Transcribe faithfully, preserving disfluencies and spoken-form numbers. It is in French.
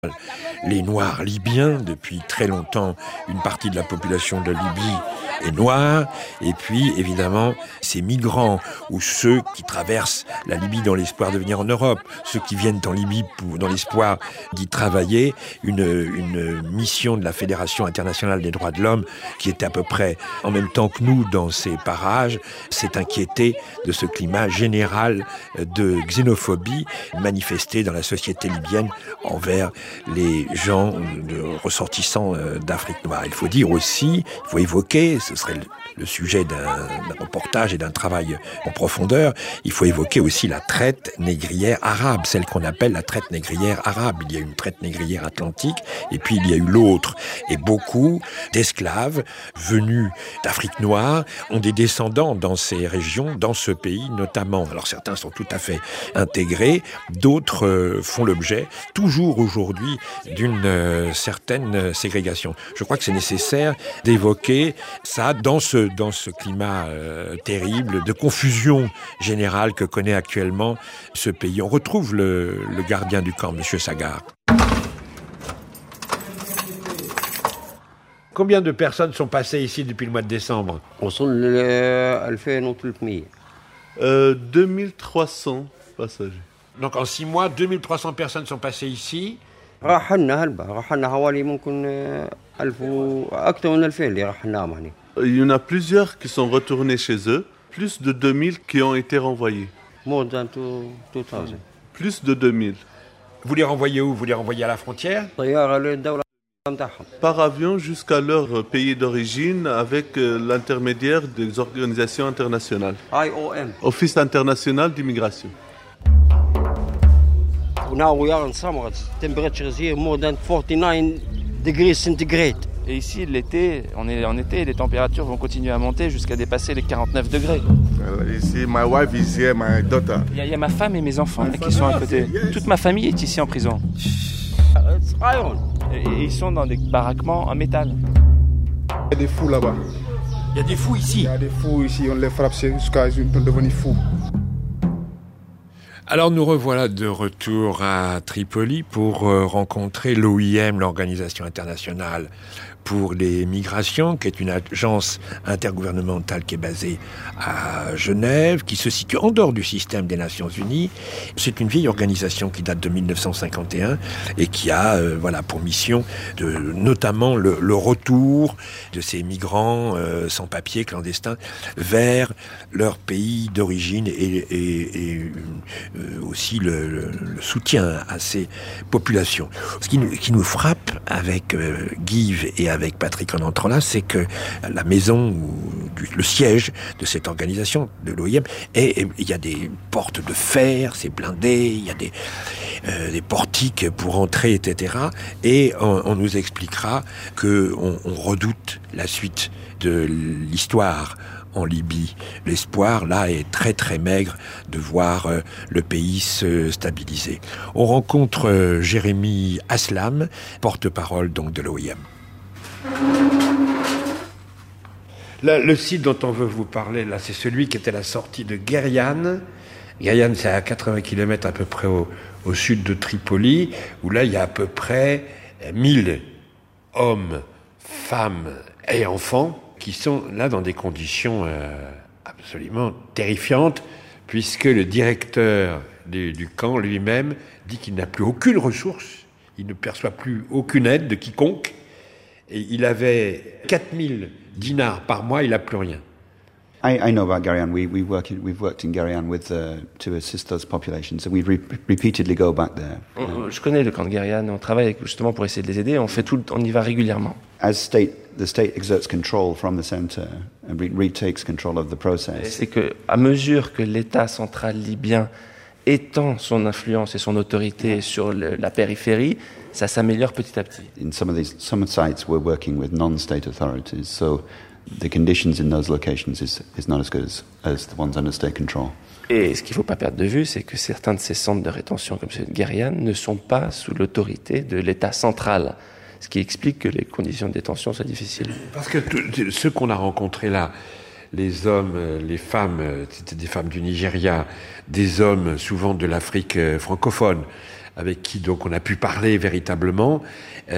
Les Noirs libyens, depuis très longtemps, une partie de la population de Libye est noire, et puis évidemment ces migrants ou ceux qui traversent la Libye dans l'espoir de venir en Europe, ceux qui viennent en Libye pour, dans l'espoir d'y travailler, une, une mission de la Fédération internationale des droits de l'homme qui était à peu près en même temps que nous dans ces parages, s'est inquiétée de ce climat général de xénophobie manifesté dans la société libyenne envers les gens de ressortissants d'Afrique noire. Il faut dire aussi, il faut évoquer, ce serait le, le sujet d'un, d'un reportage et d'un travail en profondeur, il faut évoquer aussi la traite négrière arabe, celle qu'on appelle la traite négrière arabe. Il y a une traite négrière atlantique et puis il y a eu l'autre. Et beaucoup d'esclaves venus d'Afrique noire ont des descendants dans ces régions, dans ce pays notamment. Alors certains sont tout à fait intégrés, d'autres euh, font l'objet, toujours aujourd'hui, d'une euh, certaine ségrégation. Je crois que c'est nécessaire d'évoquer ça dans ce, dans ce climat euh, terrible de confusion générale que connaît actuellement ce pays. On retrouve le, le gardien du camp, M. Sagar. Combien de personnes sont passées ici depuis le mois de décembre ? euh, deux mille trois cents passagers. Donc en six mois, deux mille trois cents personnes sont passées ici. Il y en a plusieurs qui sont retournés chez eux, plus de deux mille qui ont été renvoyés. Plus de deux mille. Vous les renvoyez où ? Vous les renvoyez à la frontière ? Par avion jusqu'à leur pays d'origine avec l'intermédiaire des organisations internationales. I O M. Office international d'immigration. Now we are in summer. Temperature is here more than forty-nine degrees centigrade. Et ici, l'été, on est en été, les températures vont continuer à monter jusqu'à dépasser les quarante-neuf degrés. Ici, my wife is here, my daughter. Il y a, il y a ma femme et mes enfants là, qui sont à côté. Toute ma famille est ici en prison. Et, et ils sont dans des baraquements en métal. Il y a des fous là-bas. Il y a des fous ici. Il y a des fous ici, on les frappe jusqu'à ils sont devenus fous. Alors nous revoilà de retour à Tripoli pour euh, rencontrer l'O I M, l'Organisation internationale pour les migrations, qui est une agence intergouvernementale qui est basée à Genève, qui se situe en dehors du système des Nations Unies. C'est une vieille organisation qui date de dix-neuf cent cinquante et un et qui a euh, voilà, pour mission de, notamment le, le retour de ces migrants euh, sans papier, clandestins, vers leur pays d'origine et, et, et euh, aussi le, le, le soutien à ces populations. Ce qui nous, qui nous frappe avec euh, Guy et avec Patrick en entrant là, c'est que la maison, du, le siège de cette organisation, de l'O I M, et il y a des portes de fer, c'est blindé, il y a des, euh, des portiques pour entrer, et cetera. Et on, on nous expliquera qu'on on redoute la suite de l'histoire en Libye. L'espoir, là, est très très maigre de voir euh, le pays se stabiliser. On rencontre euh, Jérémy Aslam, porte-parole donc de l'O I M. Là, le site dont on veut vous parler, là, c'est celui qui était la sortie de Guériane. Guériane, c'est à quatre-vingts kilomètres à peu près au, au sud de Tripoli, où là, il y a à peu près mille hommes, femmes et enfants qui sont là dans des conditions euh, absolument terrifiantes, puisque le directeur du, du camp lui-même dit qu'il n'a plus aucune ressource, il ne perçoit plus aucune aide de quiconque, et il avait quatre mille dinars par mois, il n'a plus rien. I, I know about Garian. We, we work in, we've worked in Garian with, uh, to assist those populations, and we re- repeatedly go back there. On, je connais le camp de Garian, on travaille justement pour essayer de les aider, on, fait tout, on y va régulièrement. As state, the state exerts control from the center and re- retakes control of the process. Et c'est qu'à mesure que l'État central libyen étend son influence et son autorité sur le, la périphérie, ça s'améliore petit à petit. In some of these, some sites we're working with non-state authorities, so the conditions in those locations is, is not as good as, as the ones under state control. Et ce qu'il ne faut pas perdre de vue, c'est que certains de ces centres de rétention, comme celui de Guériane, ne sont pas sous l'autorité de l'État central, ce qui explique que les conditions de détention soient difficiles. Parce que t- ceux qu'on a rencontrés là, les hommes, les femmes, c'était des femmes du Nigeria, des hommes souvent de l'Afrique francophone, avec qui donc on a pu parler véritablement.